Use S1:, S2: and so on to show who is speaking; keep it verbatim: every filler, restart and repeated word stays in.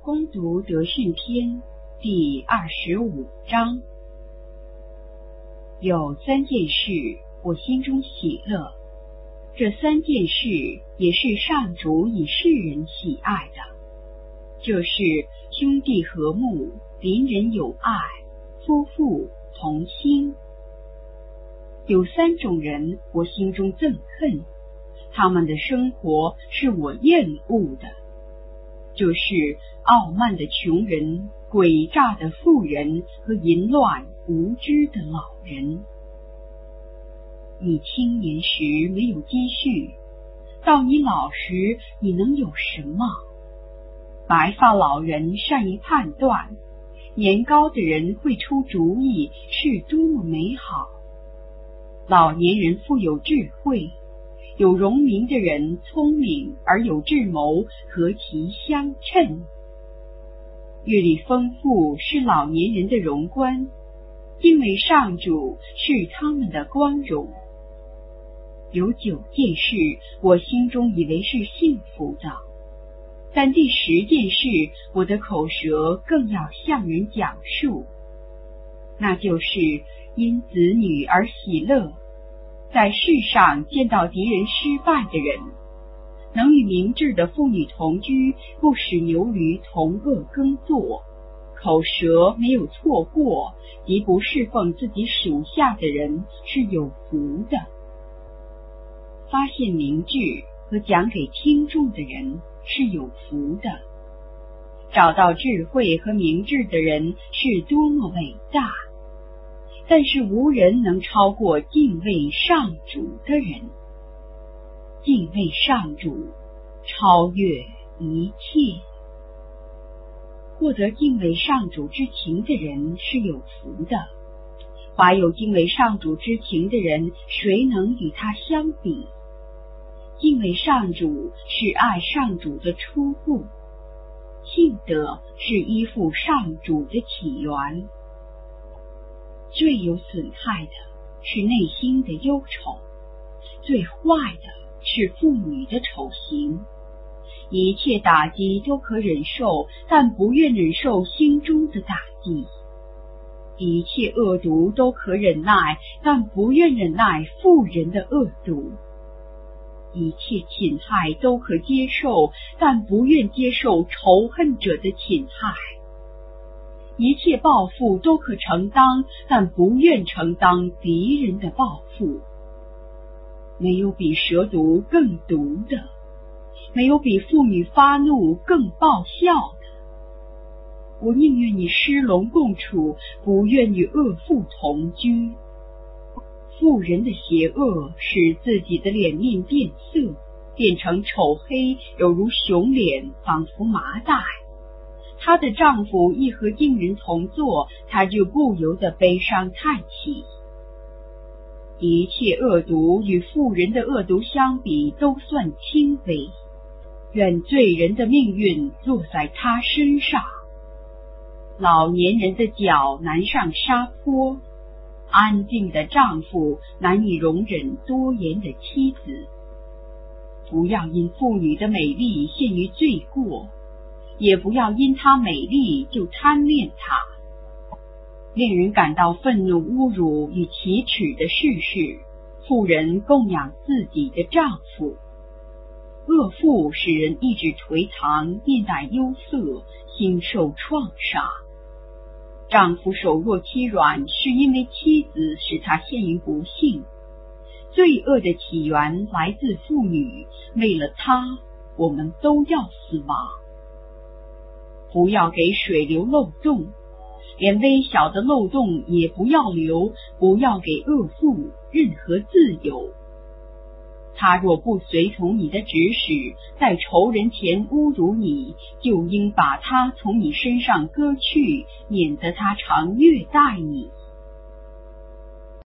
S1: 恭读德训篇第二十五章。有三件事我心中喜乐，这三件事也是上主以世人喜爱的，就是兄弟和睦，邻人友爱，夫妇同心。有三种人我心中憎恨，他们的生活是我厌恶的，就是傲慢的穷人、诡诈的富人和淫乱无知的老人。你青年时没有积蓄，到你老时你能有什么？白发老人善于判断，年高的人会出主意，是多么美好！老年人富有智慧，有荣名的人聪明而有智谋，和其相称。阅历丰富是老年人的荣冠，因为上主是他们的光荣。有九件事我心中以为是幸福的，但第十件事我的口舌更要向人讲述，那就是因子女而喜乐，在世上见到敌人失败的人，能与明智的妇女同居，不使牛驴同恶耕作，口舌没有错过，即不侍奉自己属下的人是有福的。发现明智和讲给听众的人是有福的，找到智慧和明智的人是多么伟大！但是无人能超过敬畏上主的人。敬畏上主超越一切。获得敬畏上主之情的人是有福的，怀有敬畏上主之情的人，谁能与他相比？敬畏上主是爱上主的初步，信德是依附上主的起源。最有损害的是内心的忧愁，最坏的是妇女的丑行。一切打击都可忍受，但不愿忍受心中的打击。一切恶毒都可忍耐，但不愿忍耐妇人的恶毒。一切侵害都可接受，但不愿接受仇恨者的侵害。一切报复都可承当，但不愿承当敌人的报复。没有比蛇毒更毒的，没有比妇女发怒更爆笑的。我宁愿与失龙共处，不愿与恶妇同居。妇人的邪恶使自己的脸面变色，变成丑黑，有如熊脸，仿佛麻袋。她的丈夫一和经人同坐，她就不由得悲伤叹气。一切恶毒与妇人的恶毒相比都算轻微，愿罪人的命运落在她身上。老年人的脚难上沙坡，安静的丈夫难以容忍多言的妻子。不要因妇女的美丽陷于罪过，也不要因她美丽就贪恋她。令人感到愤怒、侮辱与奇耻的事是，妇人供养自己的丈夫。恶妇使人意志颓唐，面带忧色，心受创伤。丈夫手弱欺软，是因为妻子使他陷于不幸。罪恶的起源来自妇女，为了她，我们都要死亡。不要给水流漏洞，连微小的漏洞也不要留，不要给恶妇任何自由。他若不随从你的指使，在仇人前侮辱你，就应把他从你身上割去，免得他常虐待你。